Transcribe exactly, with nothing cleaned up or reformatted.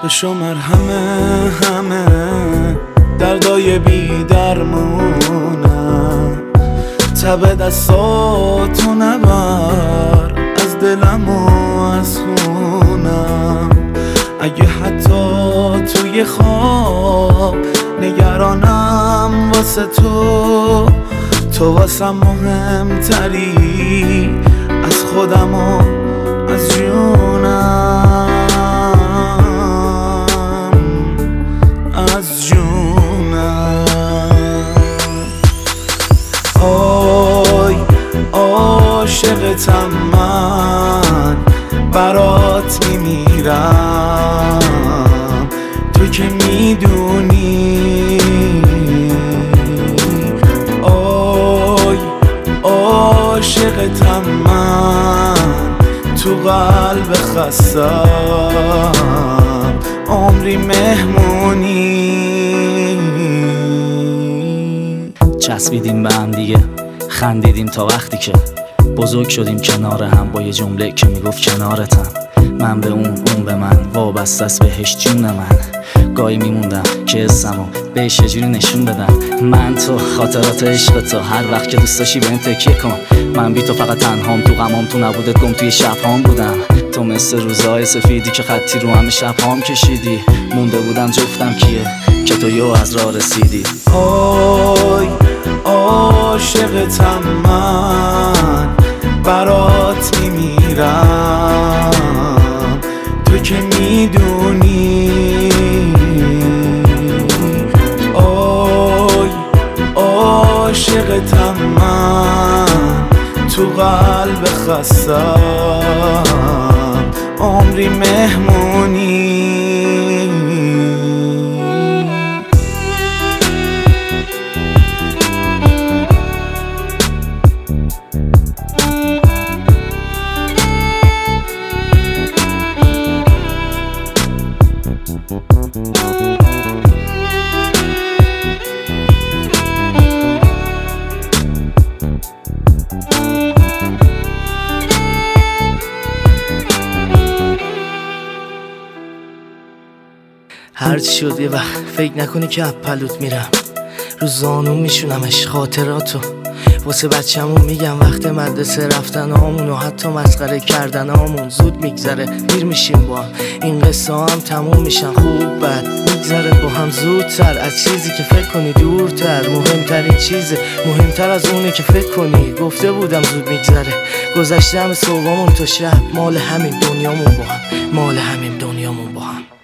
عشق مرهمه همه دردای بی درمونم، تب دستاتو نبر از دلم و از خونم. اگه حتی توی خواب نگرانم واسه تو، تو واسم مهمتری از خودم و از جونم، از جونم. آی عاشقتم من، برات میمیرم، تو که میدونی. آی عاشقتم من، تو قلب خستم عمری مهمونی. چسبیدیم به هم دیگه، خندیدیم تا وقتی که بزرگ شدیم کنار هم، با یه جمله که میگفت کنارتم. من به اون، اون به من، وابسته است بهش جون من. گاهی میموندم که اسمو بهش یه جوری نشون بدم. من تو خاطرات عشق تو، هر وقت که دوست داشتی بهم تکیه کن. من بی تو فقط تنهام، تو غمام، تو نبودت گم توی شبهام بودم. تو مثل روزهای سفیدی که خطی رو همه شبهام کشیدی. مونده بودم جفتم کیه که تو یو از راه رسیدی. آی عاشقتم من، برات میمیرم، تو که میدونی. آی عاشقتم من، تو قلب خستم عمری مهمونی. هرچی شد یه وقت فکر نکنی که اپلوت میرم، رو زانون میشونمش خاطراتو. واسه بچه‌مون میگم وقت مدرسه رفتن هامون و حتی مسخره کردن هامون. زود میگذره پیر میشیم با هم، این قصه هم تموم میشن خوب بد میگذره با هم زودتر. از چیزی که فکر کنی دورتر، مهمترین چیزه، مهمتر از اونه که فکر کنی. گفته بودم زود میگذره، گذشته همه صبحامون تا شب، مال همین دنیامون با هم، مال همین دنیامون با هم.